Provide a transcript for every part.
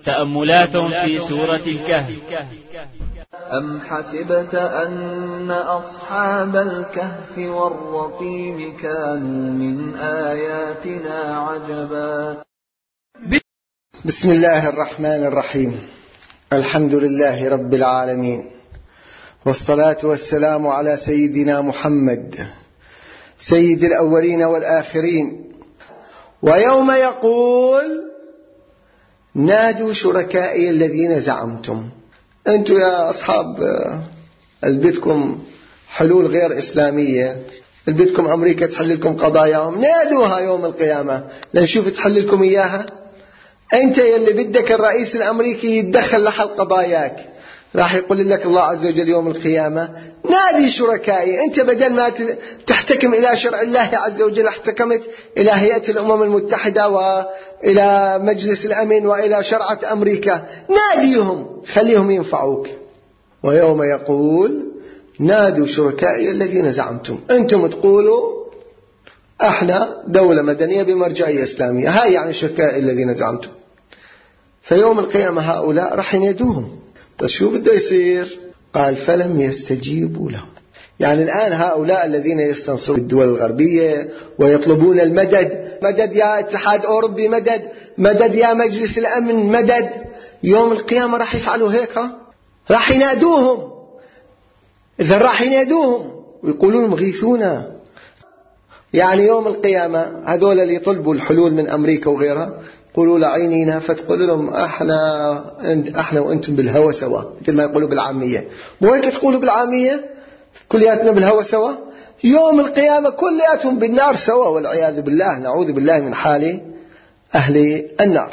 تأملات في سورة الكهف. أم حسبت أن أصحاب الكهف والرقيم كانوا من آياتنا عجبا. بسم الله الرحمن الرحيم. الحمد لله رب العالمين، والصلاة والسلام على سيدنا محمد سيد الأولين والآخرين. ويوم يقول نادوا شركائي الذين زعمتم. أنتم يا أصحاب بدكم حلول غير إسلامية، بدكم أمريكا تحل لكم قضاياهم، نادوها يوم القيامة لنشوف تحل لكم إياها. أنت يلي بدك الرئيس الأمريكي يتدخل لحل قضاياك، راح يقول لك الله عز وجل يوم القيامة نادي شركائي. أنت بدل ما تحتكم إلى شرع الله عز وجل احتكمت إلى هيئة الأمم المتحدة وإلى مجلس الأمن وإلى شرعة أمريكا. ناديهم خليهم ينفعوك. ويوم يقول نادوا شركائي الذين زعمتم. أنتم تقولوا احنا دولة مدنية بمرجعية إسلامية، هاي يعني شركائي الذين زعمتم. فيوم القيامة هؤلاء راح ينادوهم. بس شو بده يصير؟ قال فلم يستجيبوا لهم. يعني الآن هؤلاء الذين يستنصرون الدول الغربية ويطلبون المدد، مدد يا اتحاد أوروبي، مدد يا مجلس الأمن، مدد، يوم القيامة راح يفعلوا هيك، راح ينادوهم. إذا راح ينادوهم ويقولون مغيثونا. يعني يوم القيامة هذول اللي يطلبوا الحلول من أمريكا وغيرها يقولوا لعينينا، فتقول لهم احنا وانتم بالهوى سوا، مثل ما يقولوا بالعامية. مو هيك تقولوا بالعامية؟ كلياتنا بالهوى سوا. يوم القيامة كلياتهم بالنار سوا، والعياذ بالله، نعوذ بالله من حال أهل النار.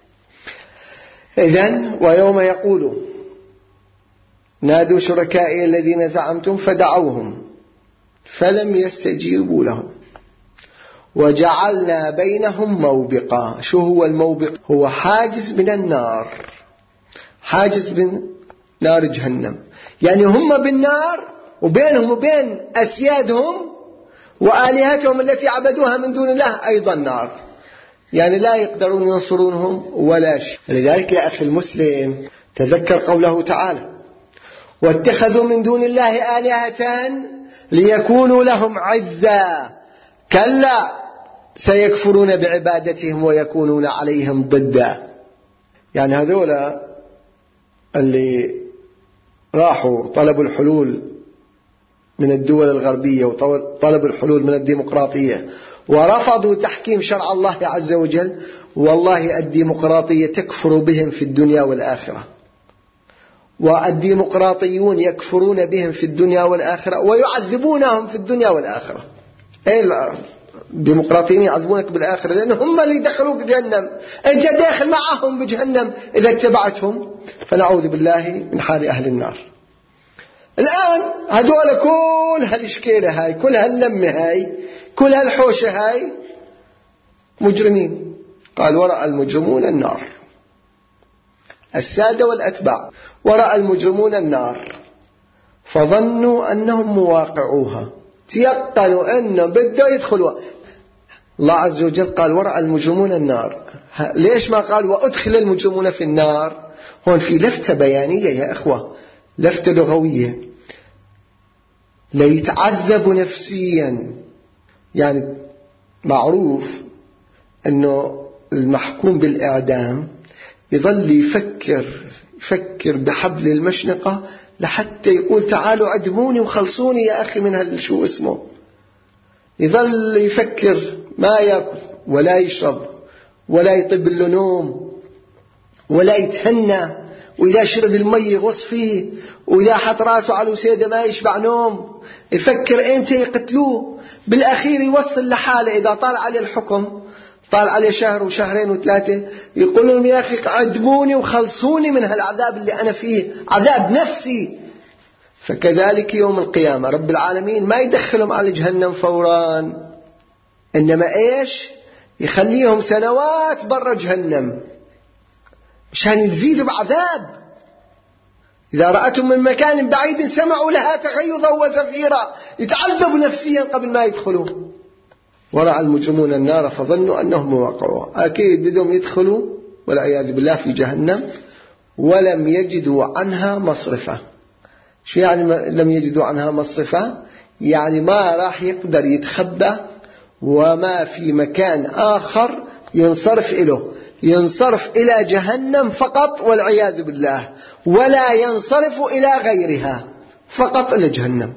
إذن ويوم يقولوا نادوا شركائي الذين زعمتم فدعوهم فلم يستجيبوا لهم وجعلنا بينهم موبقا. شو هو الموبق؟ هو حاجز من النار، حاجز من نار جهنم. يعني هم بالنار وبينهم وبين أسيادهم وآلهتهم التي عبدوها من دون الله أيضا نار. يعني لا يقدرون ينصرونهم ولا شيء. لذلك يا أخي المسلم تذكر قوله تعالى واتخذوا من دون الله آلهة ليكونوا لهم عزا كلا سيكفرون بعبادتهم ويكونون عليهم ضدا. يعني هذولا اللي راحوا طلبوا الحلول من الدول الغربية وطلبوا الحلول من الديمقراطية ورفضوا تحكيم شرع الله عز وجل، والله الديمقراطية تكفر بهم في الدنيا والآخرة، والديمقراطيون يكفرون بهم في الدنيا والآخرة ويعذبونهم في الدنيا والآخرة. الديمقراطيين يعذبونك بالآخرة لأن هم اللي دخلوك جهنم، أنت داخل معهم بجهنم إذا اتبعتهم، فنعوذ بالله من حال أهل النار. الآن هدول كل هالشكيلة هاي، كل هاللمة هاي، كل هالحوشة هاي مجرمين. قال ورأى المجرمون النار، السادة والأتباع، ورأى المجرمون النار فظنوا أنهم مواقعوها، تيقنوا أنه بده يدخلوا. الله عز وجل قال ورأى المجرمون النار، ليش ما قال وأدخل المجرمون في النار؟ هون في لفتة بيانية يا أخوة، لفتة لغوية. ليتعذب نفسيا. يعني معروف أنه المحكوم بالإعدام يظل يفكر بحبل المشنقة لحتى يقول تعالوا عدموني وخلصوني يا أخي من هذا شو اسمه. يظل يفكر، ما يأكل ولا يشرب ولا يطب له نوم ولا يتهنى، وإذا شرب المي يغص فيه، وإذا حط راسه على الوسيدة ما يشبع نوم، يفكر إمتى يقتلوه. بالأخير يوصل لحاله إذا طال عليه الحكم، طال عليه شهر وشهرين وثلاثة، يقولون يا أخي عدموني وخلصوني من هالعذاب اللي أنا فيه، عذاب نفسي. فكذلك يوم القيامة رب العالمين ما يدخلهم على جهنم فورا، إنما إيش؟ يخليهم سنوات برا جهنم مشان يزيدوا بعذاب. إذا رأتهم من مكان بعيد سمعوا لها تغيظا وزفيرا، يتعذبوا نفسيا قبل ما يدخلوا. ورأى المجرمون النار فظنوا أنهم واقعوها. أكيد بدهم يدخلوا والعياذ بالله في جهنم ولم يجدوا عنها مصرفا. شو يعني لم يجدوا عنها مصرفا؟ يعني ما راح يقدر يتخبى وما في مكان آخر ينصرف إله، ينصرف إلى جهنم فقط والعياذ بالله، ولا ينصرف إلى غيرها، فقط إلى جهنم،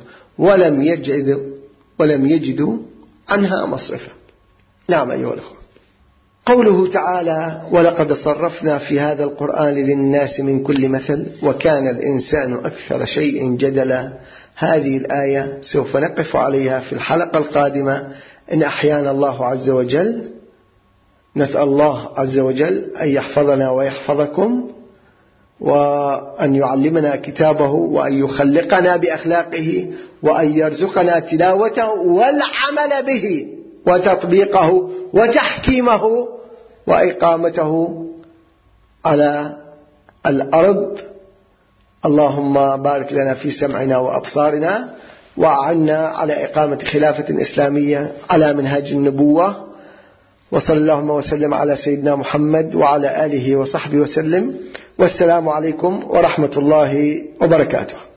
ولم يجدوا عنها مصرفا. نعم أيها الأخوة. قوله تعالى: ولقد صرفنا في هذا القرآن للناس من كل مثل وكان الإنسان أكثر شيء جدلا. هذه الآية سوف نقف عليها في الحلقة القادمة إن أحيانا الله عز وجل. نسأل الله عز وجل أن يحفظنا ويحفظكم، وأن يعلمنا كتابه، وأن يخلقنا بأخلاقه، وأن يرزقنا تلاوته والعمل به وتطبيقه وتحكيمه وإقامته على الأرض. اللهم بارك لنا في سمعنا وأبصارنا، وأعنا على إقامة خلافة إسلامية على منهج النبوة. وصلى اللهم وسلم على سيدنا محمد وعلى آله وصحبه وسلم، والسلام عليكم ورحمة الله وبركاته.